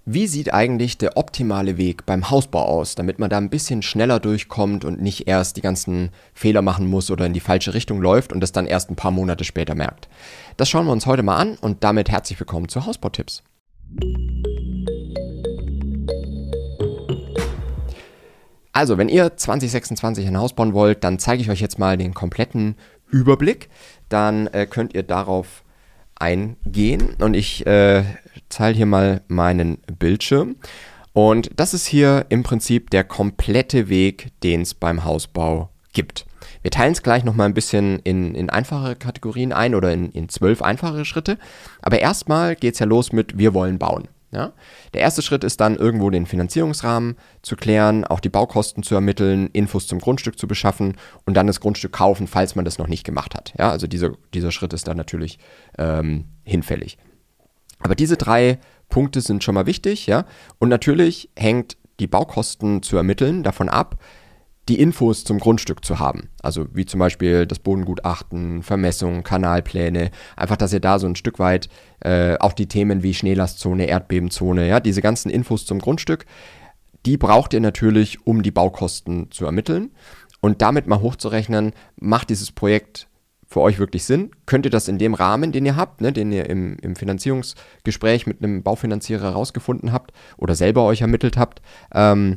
Wie sieht eigentlich der optimale Weg beim Hausbau aus, damit man da ein bisschen schneller durchkommt und nicht erst die ganzen Fehler machen muss oder in die falsche Richtung läuft und das dann erst ein paar Monate später merkt? Das schauen wir uns heute mal an und damit herzlich willkommen zu Hausbautipps. Also, wenn ihr 2026 ein Haus bauen wollt, dann zeige ich euch jetzt mal den kompletten Überblick. Dann könnt ihr darauf eingehen und ich teile hier mal meinen Bildschirm. Und das ist hier im Prinzip der komplette Weg, den es beim Hausbau gibt. Wir teilen es gleich nochmal ein bisschen in einfache Kategorien ein oder in 12 einfache Schritte. Aber erstmal geht es ja los mit wir wollen bauen. Ja? Der erste Schritt ist dann irgendwo den Finanzierungsrahmen zu klären, auch die Baukosten zu ermitteln, Infos zum Grundstück zu beschaffen und dann das Grundstück kaufen, falls man das noch nicht gemacht hat. Ja? Also dieser Schritt ist dann natürlich hinfällig. Aber diese 3 Punkte sind schon mal wichtig, ja. Und natürlich hängt die Baukosten zu ermitteln davon ab, die Infos zum Grundstück zu haben. Also wie zum Beispiel das Bodengutachten, Vermessung, Kanalpläne. Einfach, dass ihr da so ein Stück weit auch die Themen wie Schneelastzone, Erdbebenzone, ja, diese ganzen Infos zum Grundstück, die braucht ihr natürlich, um die Baukosten zu ermitteln. Und damit mal hochzurechnen, macht dieses Projekt für euch wirklich Sinn? Könnt ihr das in dem Rahmen, den ihr habt, den ihr im Finanzierungsgespräch mit einem Baufinanzierer herausgefunden habt oder selber euch ermittelt habt, kann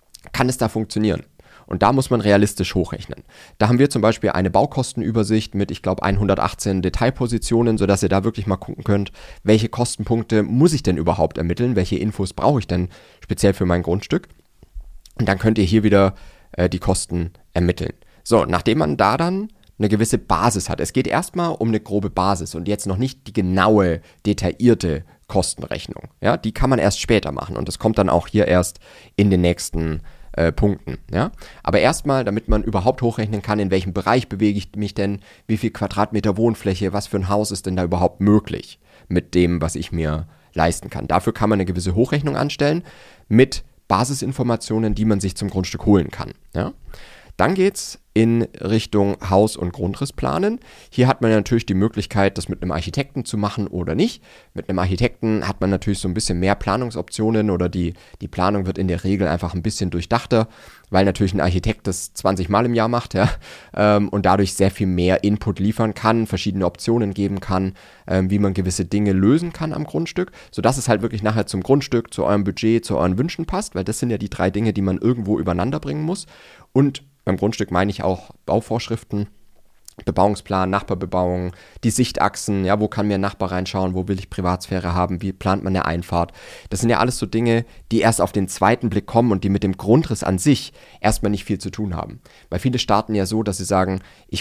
es da funktionieren? Und da muss man realistisch hochrechnen. Da haben wir zum Beispiel eine Baukostenübersicht mit, ich glaube, 118 Detailpositionen, sodass ihr da wirklich mal gucken könnt, welche Kostenpunkte muss ich denn überhaupt ermitteln, welche Infos brauche ich denn speziell für mein Grundstück. Und dann könnt ihr hier wieder die Kosten ermitteln. So, nachdem man da dann eine gewisse Basis hat. Es geht erstmal um eine grobe Basis und jetzt noch nicht die genaue, detaillierte Kostenrechnung. Ja, die kann man erst später machen und das kommt dann auch hier erst in den nächsten Punkten. Ja? Aber erstmal, damit man überhaupt hochrechnen kann, in welchem Bereich bewege ich mich denn, wie viel Quadratmeter Wohnfläche, was für ein Haus ist denn da überhaupt möglich mit dem, was ich mir leisten kann. Dafür kann man eine gewisse Hochrechnung anstellen mit Basisinformationen, die man sich zum Grundstück holen kann. Ja? Dann geht's in Richtung Haus- und Grundrissplanen. Hier hat man natürlich die Möglichkeit, das mit einem Architekten zu machen oder nicht. Mit einem Architekten hat man natürlich so ein bisschen mehr Planungsoptionen oder die Planung wird in der Regel einfach ein bisschen durchdachter, weil natürlich ein Architekt das 20 Mal im Jahr macht, ja, und dadurch sehr viel mehr Input liefern kann, verschiedene Optionen geben kann, wie man gewisse Dinge lösen kann am Grundstück, sodass es halt wirklich nachher zum Grundstück, zu eurem Budget, zu euren Wünschen passt, weil das sind ja die 3 Dinge, die man irgendwo übereinander bringen muss. Und beim Grundstück meine ich auch Bauvorschriften, Bebauungsplan, Nachbarbebauung, die Sichtachsen, ja, wo kann mir ein Nachbar reinschauen, wo will ich Privatsphäre haben, wie plant man eine Einfahrt. Das sind ja alles so Dinge, die erst auf den zweiten Blick kommen und die mit dem Grundriss an sich erstmal nicht viel zu tun haben. Weil viele starten ja so, dass sie sagen, ich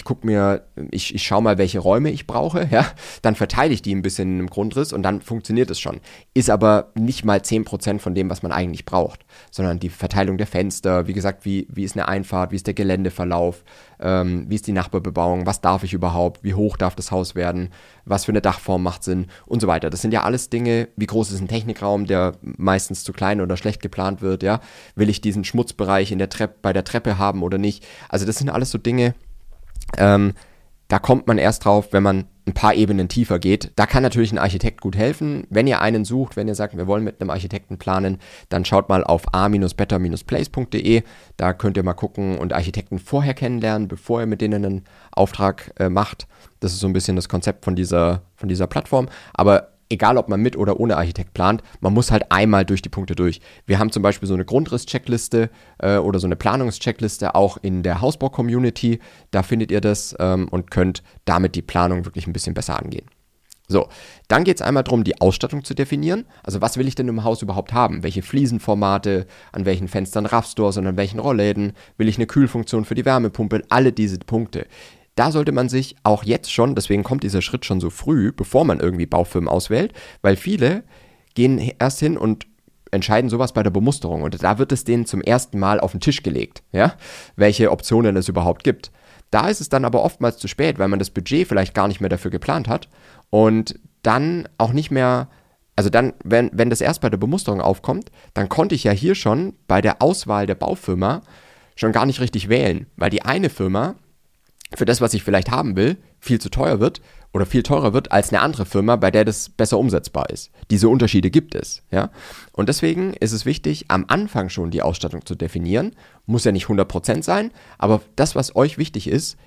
schaue mal, welche Räume ich brauche, ja, dann verteile ich die ein bisschen im Grundriss und dann funktioniert es schon. Ist aber nicht mal 10% von dem, was man eigentlich braucht, sondern die Verteilung der Fenster, wie gesagt, wie ist eine Einfahrt, wie ist der Geländeverlauf, wie ist die Nachbarbebauung, was darf ich überhaupt, wie hoch darf das Haus werden, was für eine Dachform macht Sinn und so weiter. Das sind ja alles Dinge, wie groß ist ein Technikraum, der meistens zu klein oder schlecht geplant wird, ja, will ich diesen Schmutzbereich bei der Treppe haben oder nicht. Also das sind alles so Dinge, da kommt man erst drauf, wenn man ein paar Ebenen tiefer geht. Da kann natürlich ein Architekt gut helfen. Wenn ihr einen sucht, wenn ihr sagt, wir wollen mit einem Architekten planen, dann schaut mal auf a-better-place.de. Da könnt ihr mal gucken und Architekten vorher kennenlernen, bevor ihr mit denen einen Auftrag macht. Das ist so ein bisschen das Konzept von dieser Plattform. Aber egal, ob man mit oder ohne Architekt plant, man muss halt einmal durch die Punkte durch. Wir haben zum Beispiel so eine Grundriss-Checkliste oder so eine Planungscheckliste auch in der Hausbau-Community. Da findet ihr das und könnt damit die Planung wirklich ein bisschen besser angehen. So, dann geht es einmal darum, die Ausstattung zu definieren. Also was will ich denn im Haus überhaupt haben? Welche Fliesenformate, an welchen Fenstern Raffstores und an welchen Rollläden? Will ich eine Kühlfunktion für die Wärmepumpe? Alle diese Punkte. Da sollte man sich auch jetzt schon, deswegen kommt dieser Schritt schon so früh, bevor man irgendwie Baufirmen auswählt, weil viele gehen erst hin und entscheiden sowas bei der Bemusterung und da wird es denen zum ersten Mal auf den Tisch gelegt, ja, welche Optionen es überhaupt gibt. Da ist es dann aber oftmals zu spät, weil man das Budget vielleicht gar nicht mehr dafür geplant hat und dann auch nicht mehr, also dann, wenn das erst bei der Bemusterung aufkommt, dann konnte ich ja hier schon bei der Auswahl der Baufirma schon gar nicht richtig wählen, weil die eine Firma für das, was ich vielleicht haben will, viel zu teuer wird oder viel teurer wird als eine andere Firma, bei der das besser umsetzbar ist. Diese Unterschiede gibt es. Ja? Und deswegen ist es wichtig, am Anfang schon die Ausstattung zu definieren. Muss ja nicht 100% sein, aber das, was euch wichtig ist,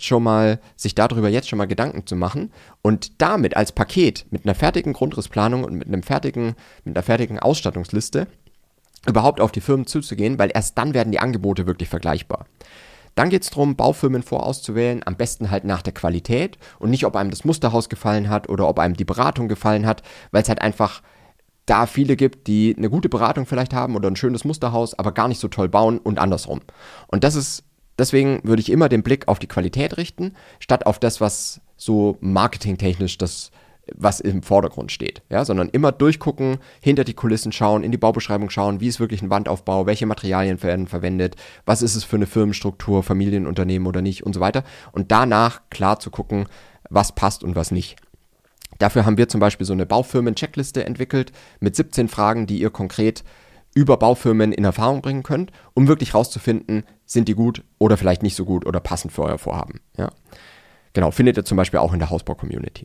sich darüber jetzt schon mal Gedanken zu machen und damit als Paket mit einer fertigen Grundrissplanung und mit einer fertigen Ausstattungsliste überhaupt auf die Firmen zuzugehen, weil erst dann werden die Angebote wirklich vergleichbar. Dann geht es darum, Baufirmen vorauszuwählen, am besten halt nach der Qualität und nicht, ob einem das Musterhaus gefallen hat oder ob einem die Beratung gefallen hat, weil es halt einfach da viele gibt, die eine gute Beratung vielleicht haben oder ein schönes Musterhaus, aber gar nicht so toll bauen und andersrum. Und deswegen würde ich immer den Blick auf die Qualität richten, statt auf das, was so marketingtechnisch was im Vordergrund steht, ja, sondern immer durchgucken, hinter die Kulissen schauen, in die Baubeschreibung schauen, wie ist wirklich ein Wandaufbau, welche Materialien werden verwendet, was ist es für eine Firmenstruktur, Familienunternehmen oder nicht und so weiter und danach klar zu gucken, was passt und was nicht. Dafür haben wir zum Beispiel so eine Baufirmen-Checkliste entwickelt mit 17 Fragen, die ihr konkret über Baufirmen in Erfahrung bringen könnt, um wirklich rauszufinden, sind die gut oder vielleicht nicht so gut oder passend für euer Vorhaben. Ja? Genau, findet ihr zum Beispiel auch in der Hausbau-Community.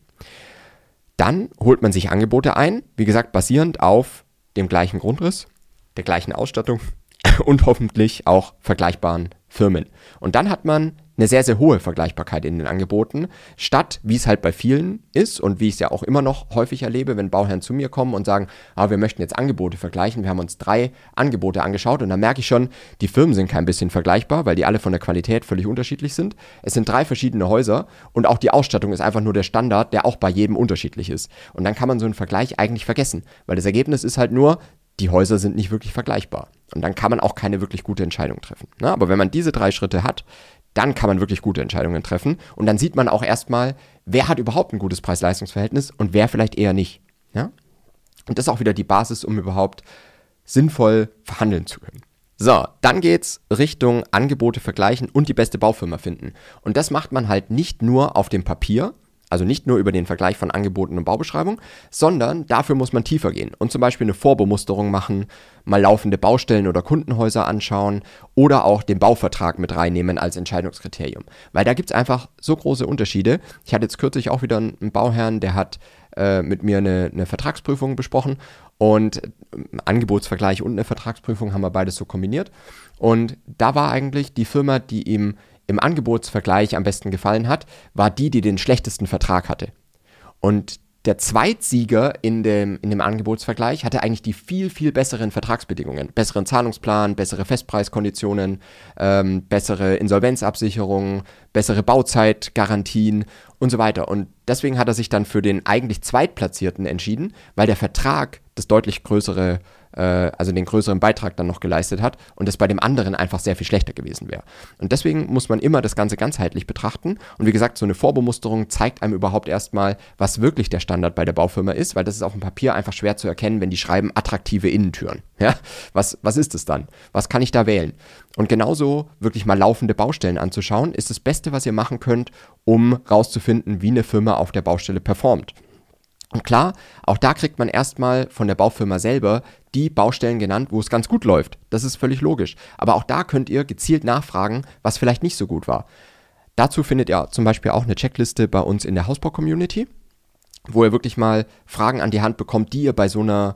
Dann holt man sich Angebote ein, wie gesagt, basierend auf dem gleichen Grundriss, der gleichen Ausstattung und hoffentlich auch vergleichbaren Firmen. Und dann hat man eine sehr, sehr hohe Vergleichbarkeit in den Angeboten, statt, wie es halt bei vielen ist und wie ich es ja auch immer noch häufig erlebe, wenn Bauherren zu mir kommen und sagen, wir möchten jetzt Angebote vergleichen, wir haben uns 3 Angebote angeschaut und dann merke ich schon, die Firmen sind kein bisschen vergleichbar, weil die alle von der Qualität völlig unterschiedlich sind. Es sind 3 verschiedene Häuser und auch die Ausstattung ist einfach nur der Standard, der auch bei jedem unterschiedlich ist. Und dann kann man so einen Vergleich eigentlich vergessen, weil das Ergebnis ist halt nur, die Häuser sind nicht wirklich vergleichbar. Und dann kann man auch keine wirklich gute Entscheidung treffen. Aber wenn man diese 3 Schritte hat, dann kann man wirklich gute Entscheidungen treffen. Und dann sieht man auch erstmal, wer hat überhaupt ein gutes Preis-Leistungs-Verhältnis und wer vielleicht eher nicht. Ja? Und das ist auch wieder die Basis, um überhaupt sinnvoll verhandeln zu können. So, dann geht's Richtung Angebote vergleichen und die beste Baufirma finden. Und das macht man halt nicht nur auf dem Papier, also nicht nur über den Vergleich von Angeboten und Baubeschreibung, sondern dafür muss man tiefer gehen und zum Beispiel eine Vorbemusterung machen, mal laufende Baustellen oder Kundenhäuser anschauen oder auch den Bauvertrag mit reinnehmen als Entscheidungskriterium. Weil da gibt es einfach so große Unterschiede. Ich hatte jetzt kürzlich auch wieder einen Bauherrn, der hat mit mir eine Vertragsprüfung besprochen und Angebotsvergleich und eine Vertragsprüfung haben wir beides so kombiniert. Und da war eigentlich die Firma, die ihm im Angebotsvergleich am besten gefallen hat, war die den schlechtesten Vertrag hatte. Und der Zweitsieger in dem Angebotsvergleich hatte eigentlich die viel, viel besseren Vertragsbedingungen. Besseren Zahlungsplan, bessere Festpreiskonditionen, bessere Insolvenzabsicherung, bessere Bauzeitgarantien und so weiter. Und deswegen hat er sich dann für den eigentlich Zweitplatzierten entschieden, weil der Vertrag das deutlich größere, den größeren Beitrag dann noch geleistet hat und das bei dem anderen einfach sehr viel schlechter gewesen wäre. Und deswegen muss man immer das Ganze ganzheitlich betrachten. Und wie gesagt, so eine Vorbemusterung zeigt einem überhaupt erstmal, was wirklich der Standard bei der Baufirma ist, weil das ist auf dem Papier einfach schwer zu erkennen, wenn die schreiben attraktive Innentüren. Ja? Was ist es dann? Was kann ich da wählen? Und genauso wirklich mal laufende Baustellen anzuschauen, ist das Beste, was ihr machen könnt, um rauszufinden, wie eine Firma auf der Baustelle performt. Und klar, auch da kriegt man erstmal von der Baufirma selber die Baustellen genannt, wo es ganz gut läuft. Das ist völlig logisch. Aber auch da könnt ihr gezielt nachfragen, was vielleicht nicht so gut war. Dazu findet ihr zum Beispiel auch eine Checkliste bei uns in der Hausbau-Community, wo ihr wirklich mal Fragen an die Hand bekommt, die ihr bei so einer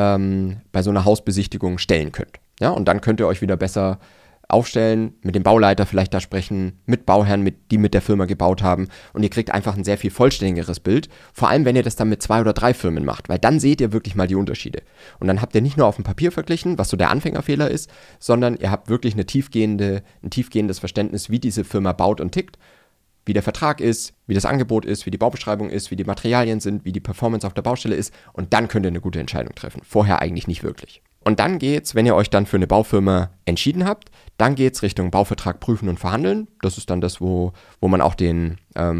Hausbesichtigung stellen könnt. Ja, und dann könnt ihr euch wieder besser aufstellen, mit dem Bauleiter vielleicht da sprechen, mit Bauherren, die mit der Firma gebaut haben und ihr kriegt einfach ein sehr viel vollständigeres Bild, vor allem wenn ihr das dann mit 2 oder 3 Firmen macht, weil dann seht ihr wirklich mal die Unterschiede. Und dann habt ihr nicht nur auf dem Papier verglichen, was so der Anfängerfehler ist, sondern ihr habt wirklich ein tiefgehendes Verständnis, wie diese Firma baut und tickt, wie der Vertrag ist, wie das Angebot ist, wie die Baubeschreibung ist, wie die Materialien sind, wie die Performance auf der Baustelle ist und dann könnt ihr eine gute Entscheidung treffen. Vorher eigentlich nicht wirklich. Und dann geht's, wenn ihr euch dann für eine Baufirma entschieden habt, dann geht's Richtung Bauvertrag prüfen und verhandeln. Das ist dann das, wo man auch den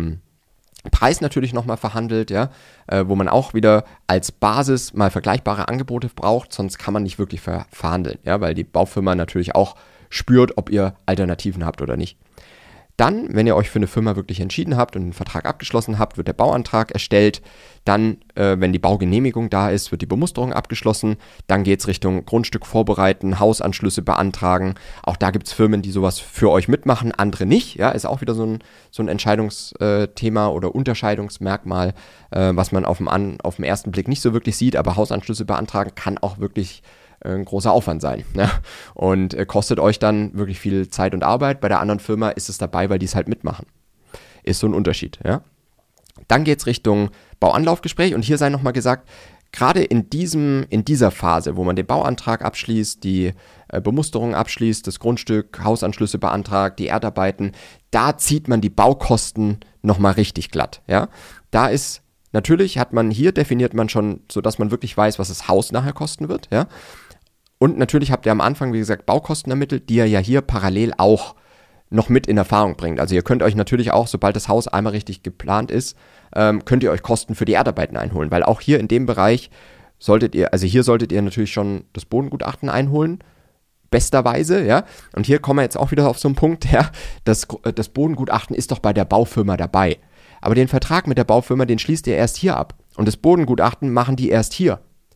Preis natürlich nochmal verhandelt, ja, wo man auch wieder als Basis mal vergleichbare Angebote braucht, sonst kann man nicht wirklich verhandeln, ja, weil die Baufirma natürlich auch spürt, ob ihr Alternativen habt oder nicht. Dann, wenn ihr euch für eine Firma wirklich entschieden habt und einen Vertrag abgeschlossen habt, wird der Bauantrag erstellt. Dann, wenn die Baugenehmigung da ist, wird die Bemusterung abgeschlossen. Dann geht es Richtung Grundstück vorbereiten, Hausanschlüsse beantragen. Auch da gibt es Firmen, die sowas für euch mitmachen, andere nicht. Ja, ist auch wieder so ein Entscheidungsthema oder Unterscheidungsmerkmal, was man auf dem ersten Blick nicht so wirklich sieht. Aber Hausanschlüsse beantragen kann auch wirklich ein großer Aufwand sein, ja? Und kostet euch dann wirklich viel Zeit und Arbeit. Bei der anderen Firma ist es dabei, weil die es halt mitmachen. Ist so ein Unterschied. Ja? Dann geht es Richtung Bauanlaufgespräch und hier sei nochmal gesagt, gerade in dieser Phase, wo man den Bauantrag abschließt, die Bemusterung abschließt, das Grundstück, Hausanschlüsse beantragt, die Erdarbeiten, da zieht man die Baukosten nochmal richtig glatt. Ja? Da ist natürlich, definiert man schon, sodass man wirklich weiß, was das Haus nachher kosten wird. Ja? Und natürlich habt ihr am Anfang, wie gesagt, Baukosten ermittelt, die ihr ja hier parallel auch noch mit in Erfahrung bringt. Also ihr könnt euch natürlich auch, sobald das Haus einmal richtig geplant ist, könnt ihr euch Kosten für die Erdarbeiten einholen. Weil auch hier in dem Bereich solltet ihr natürlich schon das Bodengutachten einholen, besterweise, ja. Und hier kommen wir jetzt auch wieder auf so einen Punkt, ja, das Bodengutachten ist doch bei der Baufirma dabei. Aber den Vertrag mit der Baufirma, den schließt ihr erst hier ab. Und das Bodengutachten machen die erst hier.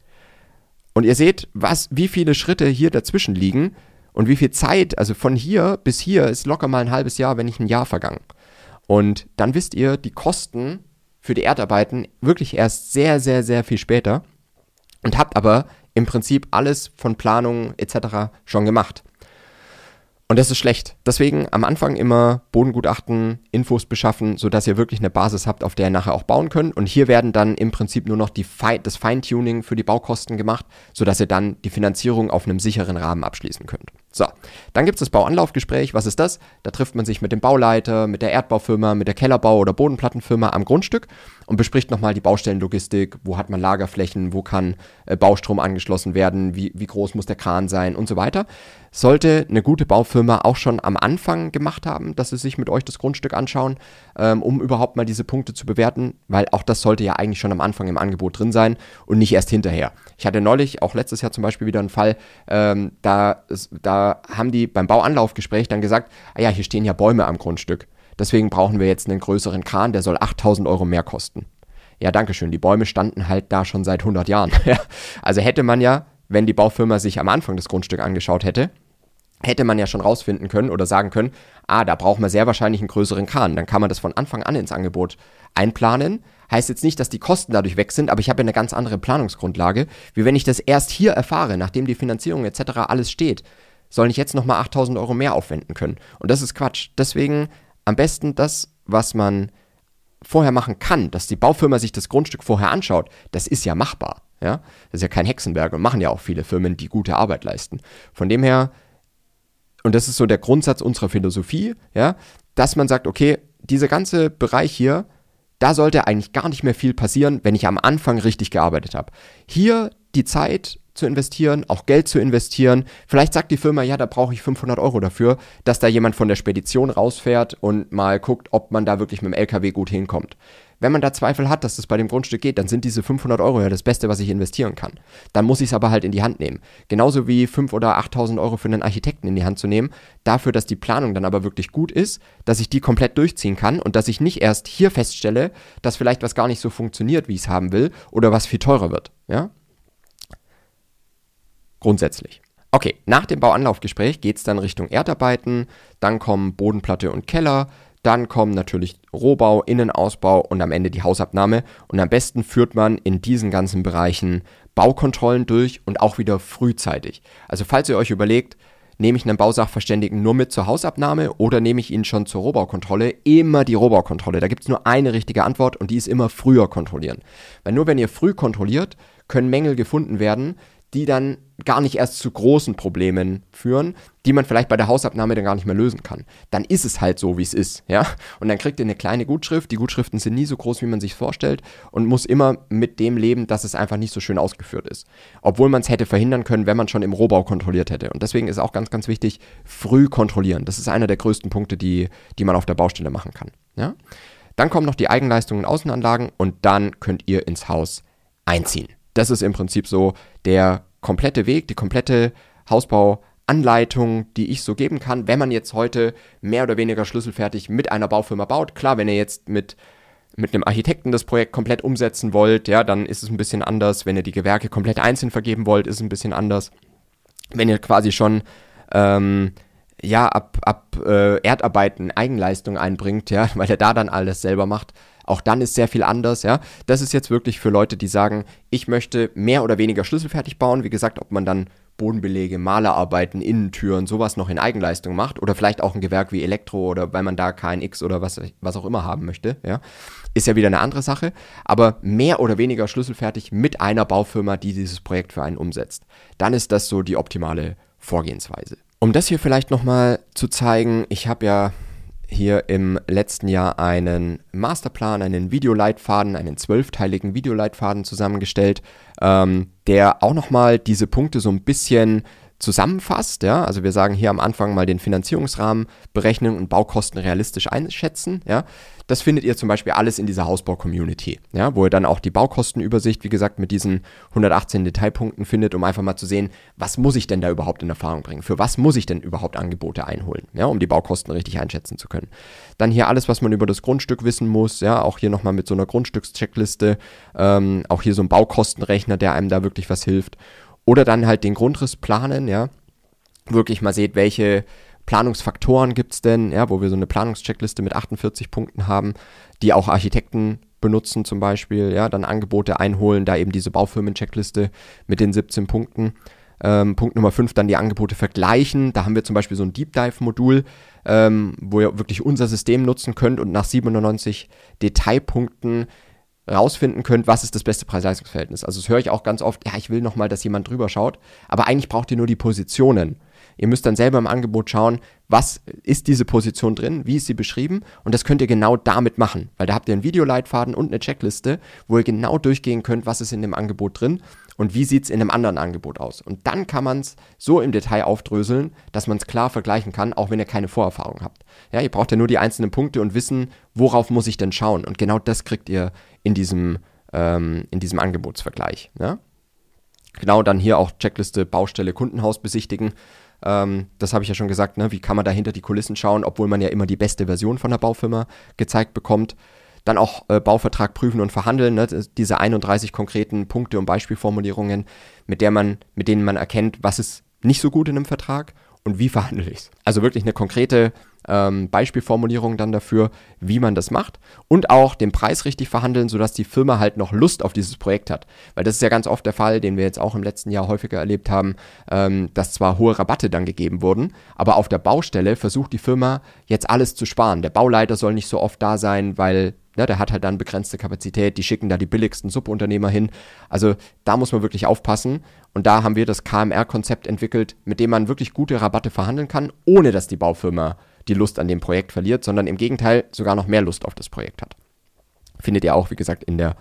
Und ihr seht, wie viele Schritte hier dazwischen liegen und wie viel Zeit, also von hier bis hier ist locker mal ein halbes Jahr, wenn nicht ein Jahr vergangen. Und dann wisst ihr, die Kosten für die Erdarbeiten wirklich erst sehr, sehr, sehr viel später und habt aber im Prinzip alles von Planung etc. schon gemacht. Und das ist schlecht. Deswegen am Anfang immer Bodengutachten, Infos beschaffen, sodass ihr wirklich eine Basis habt, auf der ihr nachher auch bauen könnt. Und hier werden dann im Prinzip nur noch das Feintuning für die Baukosten gemacht, sodass ihr dann die Finanzierung auf einem sicheren Rahmen abschließen könnt. So, dann gibt es das Bauanlaufgespräch. Was ist das? Da trifft man sich mit dem Bauleiter, mit der Erdbaufirma, mit der Kellerbau- oder Bodenplattenfirma am Grundstück und bespricht nochmal die Baustellenlogistik. Wo hat man Lagerflächen? Wo kann Baustrom angeschlossen werden? Wie groß muss der Kran sein? Und so weiter. Sollte eine gute Baufirma auch schon am Anfang gemacht haben, dass sie sich mit euch das Grundstück anschauen, um überhaupt mal diese Punkte zu bewerten, weil auch das sollte ja eigentlich schon am Anfang im Angebot drin sein und nicht erst hinterher. Ich hatte neulich, auch letztes Jahr zum Beispiel wieder einen Fall, da haben die beim Bauanlaufgespräch dann gesagt, hier stehen ja Bäume am Grundstück, deswegen brauchen wir jetzt einen größeren Kran, der soll 8.000 Euro mehr kosten. Ja, dankeschön, die Bäume standen halt da schon seit 100 Jahren. Also hätte man ja, wenn die Baufirma sich am Anfang das Grundstück angeschaut hätte man ja schon rausfinden können oder sagen können, da braucht man sehr wahrscheinlich einen größeren Kran. Dann kann man das von Anfang an ins Angebot einplanen. Heißt jetzt nicht, dass die Kosten dadurch weg sind, aber ich habe ja eine ganz andere Planungsgrundlage, wie wenn ich das erst hier erfahre, nachdem die Finanzierung etc. alles steht, soll ich jetzt nochmal 8.000 Euro mehr aufwenden können. Und das ist Quatsch. Deswegen am besten das, was man vorher machen kann, dass die Baufirma sich das Grundstück vorher anschaut, das ist ja machbar. Ja? Das ist ja kein Hexenwerk und machen ja auch viele Firmen, die gute Arbeit leisten. Von dem her, und das ist so der Grundsatz unserer Philosophie, ja, dass man sagt, okay, dieser ganze Bereich hier, da sollte eigentlich gar nicht mehr viel passieren, wenn ich am Anfang richtig gearbeitet habe. Hier die Zeit zu investieren, auch Geld zu investieren. Vielleicht sagt die Firma, ja, da brauche ich 500 Euro dafür, dass da jemand von der Spedition rausfährt und mal guckt, ob man da wirklich mit dem LKW gut hinkommt. Wenn man da Zweifel hat, dass das bei dem Grundstück geht, dann sind diese 500 Euro ja das Beste, was ich investieren kann. Dann muss ich es aber halt in die Hand nehmen. Genauso wie 5.000 oder 8.000 Euro für einen Architekten in die Hand zu nehmen, dafür, dass die Planung dann aber wirklich gut ist, dass ich die komplett durchziehen kann und dass ich nicht erst hier feststelle, dass vielleicht was gar nicht so funktioniert, wie ich es haben will oder was viel teurer wird. Ja? Grundsätzlich. Okay, nach dem Bauanlaufgespräch geht es dann Richtung Erdarbeiten, dann kommen Bodenplatte und Keller, dann kommen natürlich Rohbau, Innenausbau und am Ende die Hausabnahme. Und am besten führt man in diesen ganzen Bereichen Baukontrollen durch und auch wieder frühzeitig. Also falls ihr euch überlegt, nehme ich einen Bausachverständigen nur mit zur Hausabnahme oder nehme ich ihn schon zur Rohbaukontrolle? Immer die Rohbaukontrolle. Da gibt es nur eine richtige Antwort und die ist immer früher kontrollieren. Weil nur wenn ihr früh kontrolliert, können Mängel gefunden werden, die dann gar nicht erst zu großen Problemen führen, die man vielleicht bei der Hausabnahme dann gar nicht mehr lösen kann. Dann ist es halt so, wie es ist, ja. Und dann kriegt ihr eine kleine Gutschrift. Die Gutschriften sind nie so groß, wie man sich vorstellt und muss immer mit dem leben, dass es einfach nicht so schön ausgeführt ist. Obwohl man es hätte verhindern können, wenn man schon im Rohbau kontrolliert hätte. Und deswegen ist auch ganz, ganz wichtig, früh kontrollieren. Das ist einer der größten Punkte, die man auf der Baustelle machen kann, ja. Dann kommen noch die Eigenleistungen und Außenanlagen und dann könnt ihr ins Haus einziehen. Das ist im Prinzip so der komplette Weg, die komplette Hausbau Anleitung, die ich so geben kann, wenn man jetzt heute mehr oder weniger schlüsselfertig mit einer Baufirma baut. Klar, wenn ihr jetzt mit einem Architekten das Projekt komplett umsetzen wollt, ja, dann ist es ein bisschen anders. Wenn ihr die Gewerke komplett einzeln vergeben wollt, ist es ein bisschen anders. Wenn ihr quasi schon ab Erdarbeiten Eigenleistung einbringt, ja, weil er da dann alles selber macht, auch dann ist sehr viel anders, ja. Das ist jetzt wirklich für Leute, die sagen, ich möchte mehr oder weniger schlüsselfertig bauen. Wie gesagt, ob man dann Bodenbelege, Malerarbeiten, Innentüren, sowas noch in Eigenleistung macht oder vielleicht auch ein Gewerk wie Elektro oder weil man da KNX oder was auch immer haben möchte, ja, ist ja wieder eine andere Sache, aber mehr oder weniger schlüsselfertig mit einer Baufirma, die dieses Projekt für einen umsetzt. Dann ist das so die optimale Vorgehensweise. Um das hier vielleicht nochmal zu zeigen, ich habe ja hier im letzten Jahr einen Masterplan, einen Videoleitfaden, einen 12-teiligen Videoleitfaden zusammengestellt, der auch nochmal diese Punkte so ein bisschen zusammenfasst. Ja? Also wir sagen hier am Anfang mal den Finanzierungsrahmen berechnen und Baukosten realistisch einschätzen. Ja? Das findet ihr zum Beispiel alles in dieser Hausbau-Community, ja? Wo ihr dann auch die Baukostenübersicht, wie gesagt, mit diesen 118 Detailpunkten findet, um einfach mal zu sehen, was muss ich denn da überhaupt in Erfahrung bringen? Für was muss ich denn überhaupt Angebote einholen, ja? Um die Baukosten richtig einschätzen zu können. Dann hier alles, was man über das Grundstück wissen muss, ja? Auch hier nochmal mit so einer Grundstückscheckliste, auch hier so ein Baukostenrechner, der einem da wirklich was hilft. Oder dann halt den Grundriss planen, ja, wirklich mal seht, welche Planungsfaktoren gibt es denn, ja, wo wir so eine Planungscheckliste mit 48 Punkten haben, die auch Architekten benutzen zum Beispiel, ja, dann Angebote einholen, da eben diese Baufirmen-Checkliste mit den 17 Punkten. Punkt Nummer 5, dann die Angebote vergleichen, da haben wir zum Beispiel so ein Deep Dive-Modul, wo ihr wirklich unser System nutzen könnt und nach 97 Detailpunkten rausfinden könnt, was ist das beste Preis-Leistungs-Verhältnis. Also das höre ich auch ganz oft, ja, ich will nochmal, dass jemand drüber schaut, aber eigentlich braucht ihr nur die Positionen. Ihr müsst dann selber im Angebot schauen, was ist diese Position drin, wie ist sie beschrieben und das könnt ihr genau damit machen, weil da habt ihr einen Videoleitfaden und eine Checkliste, wo ihr genau durchgehen könnt, was ist in dem Angebot drin und wie sieht es in einem anderen Angebot aus. Und dann kann man es so im Detail aufdröseln, dass man es klar vergleichen kann, auch wenn ihr keine Vorerfahrung habt. Ja, ihr braucht ja nur die einzelnen Punkte und wissen, worauf muss ich denn schauen. Und genau das kriegt ihr in diesem Angebotsvergleich. Ja? Genau, dann hier auch Checkliste Baustelle Kundenhaus besichtigen. Das habe ich ja schon gesagt, ne? Wie kann man da hinter die Kulissen schauen, obwohl man ja immer die beste Version von der Baufirma gezeigt bekommt. Dann auch Bauvertrag prüfen und verhandeln, ne? Diese 31 konkreten Punkte und Beispielformulierungen, mit denen man erkennt, was ist nicht so gut in einem Vertrag und wie verhandle ich es. Also wirklich eine konkrete Beispielformulierung dann dafür, wie man das macht und auch den Preis richtig verhandeln, sodass die Firma halt noch Lust auf dieses Projekt hat. Weil das ist ja ganz oft der Fall, den wir jetzt auch im letzten Jahr häufiger erlebt haben, dass zwar hohe Rabatte dann gegeben wurden, aber auf der Baustelle versucht die Firma jetzt alles zu sparen. Der Bauleiter soll nicht so oft da sein, weil der hat halt dann begrenzte Kapazität, die schicken da die billigsten Subunternehmer hin. Also da muss man wirklich aufpassen und da haben wir das KMR-Konzept entwickelt, mit dem man wirklich gute Rabatte verhandeln kann, ohne dass die Baufirma die Lust an dem Projekt verliert, sondern im Gegenteil sogar noch mehr Lust auf das Projekt hat. Findet ihr auch, wie gesagt, in der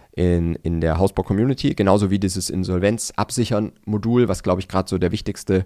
Hausbau-Community, genauso wie dieses Insolvenz-Absichern-Modul, was, glaube ich, gerade so der wichtigste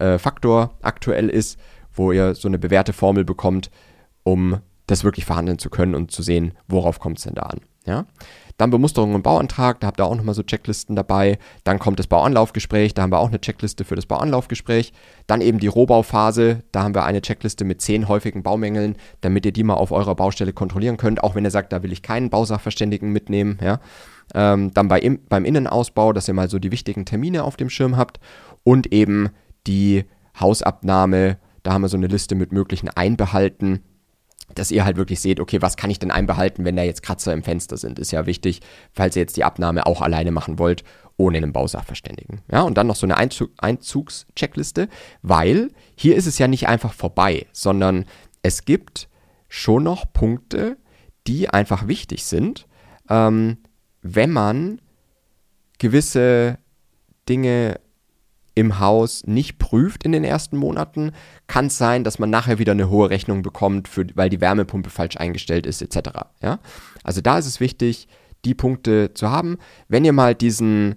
Faktor aktuell ist, wo ihr so eine bewährte Formel bekommt, um das wirklich verhandeln zu können und zu sehen, worauf kommt es denn da an. Ja? Dann Bemusterung und Bauantrag, da habt ihr auch nochmal so Checklisten dabei. Dann kommt das Bauanlaufgespräch, da haben wir auch eine Checkliste für das Bauanlaufgespräch. Dann eben die Rohbauphase, da haben wir eine Checkliste mit 10 häufigen Baumängeln, damit ihr die mal auf eurer Baustelle kontrollieren könnt, auch wenn ihr sagt, da will ich keinen Bausachverständigen mitnehmen. Ja? Dann beim Innenausbau, dass ihr mal so die wichtigen Termine auf dem Schirm habt und eben die Hausabnahme, da haben wir so eine Liste mit möglichen Einbehalten, dass ihr halt wirklich seht, okay, was kann ich denn einbehalten, wenn da jetzt Kratzer im Fenster sind, ist ja wichtig, falls ihr jetzt die Abnahme auch alleine machen wollt, ohne einen Bausachverständigen. Ja, und dann noch so eine Einzugscheckliste, weil hier ist es ja nicht einfach vorbei, sondern es gibt schon noch Punkte, die einfach wichtig sind, wenn man gewisse Dinge im Haus nicht prüft in den ersten Monaten, kann es sein, dass man nachher wieder eine hohe Rechnung bekommt, weil die Wärmepumpe falsch eingestellt ist, etc. Ja? Also da ist es wichtig, die Punkte zu haben. Wenn ihr mal diesen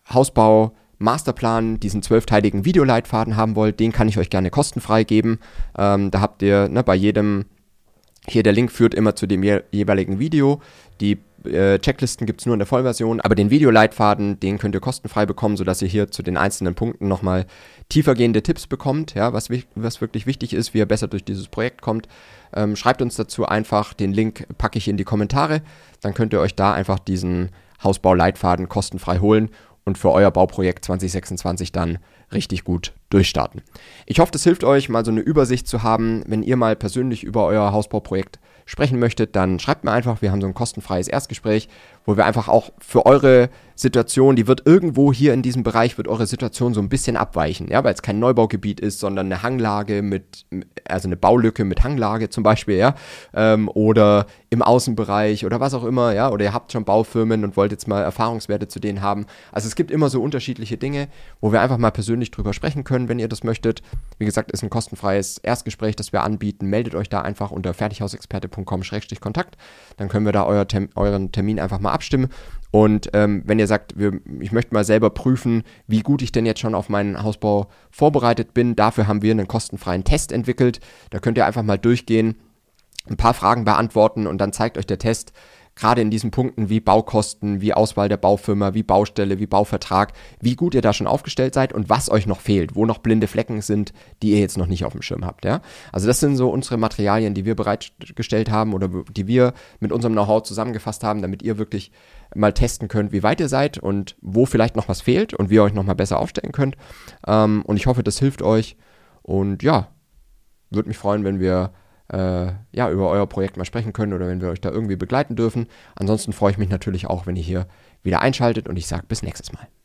Hausbau-Masterplan, diesen 12-teiligen Videoleitfaden haben wollt, den kann ich euch gerne kostenfrei geben. Da habt ihr bei jedem, hier der Link führt immer zu dem jeweiligen Video. Die Checklisten gibt es nur in der Vollversion, aber den Videoleitfaden, den könnt ihr kostenfrei bekommen, sodass ihr hier zu den einzelnen Punkten nochmal tiefergehende Tipps bekommt, ja, was wirklich wichtig ist, wie ihr besser durch dieses Projekt kommt. Schreibt uns dazu einfach, den Link packe ich in die Kommentare, dann könnt ihr euch da einfach diesen Hausbauleitfaden kostenfrei holen und für euer Bauprojekt 2026 dann richtig gut durchstarten. Ich hoffe, das hilft euch, mal so eine Übersicht zu haben. Wenn ihr mal persönlich über euer Hausbauprojekt sprechen möchtet, dann schreibt mir einfach. Wir haben so ein kostenfreies Erstgespräch, wo wir einfach auch für eure Situation, die wird irgendwo hier in diesem Bereich, wird eure Situation so ein bisschen abweichen, ja, weil es kein Neubaugebiet ist, sondern eine Hanglage also eine Baulücke mit Hanglage zum Beispiel, ja, oder im Außenbereich oder was auch immer, ja, oder ihr habt schon Baufirmen und wollt jetzt mal Erfahrungswerte zu denen haben. Also es gibt immer so unterschiedliche Dinge, wo wir einfach mal persönlich drüber sprechen können, wenn ihr das möchtet. Wie gesagt, ist ein kostenfreies Erstgespräch, das wir anbieten. Meldet euch da einfach unter fertighausexperte.com/Kontakt. Dann können wir da euren Termin einfach mal abstimmen. Und wenn ihr sagt, ich möchte mal selber prüfen, wie gut ich denn jetzt schon auf meinen Hausbau vorbereitet bin, dafür haben wir einen kostenfreien Test entwickelt. Da könnt ihr einfach mal durchgehen, ein paar Fragen beantworten und dann zeigt euch der Test, gerade in diesen Punkten wie Baukosten, wie Auswahl der Baufirma, wie Baustelle, wie Bauvertrag, wie gut ihr da schon aufgestellt seid und was euch noch fehlt, wo noch blinde Flecken sind, die ihr jetzt noch nicht auf dem Schirm habt. Ja? Also das sind so unsere Materialien, die wir bereitgestellt haben oder die wir mit unserem Know-how zusammengefasst haben, damit ihr wirklich mal testen könnt, wie weit ihr seid und wo vielleicht noch was fehlt und wie ihr euch noch mal besser aufstellen könnt. Und ich hoffe, das hilft euch und ja, würde mich freuen, wenn wir über euer Projekt mal sprechen können oder wenn wir euch da irgendwie begleiten dürfen. Ansonsten freue ich mich natürlich auch, wenn ihr hier wieder einschaltet und ich sage bis nächstes Mal.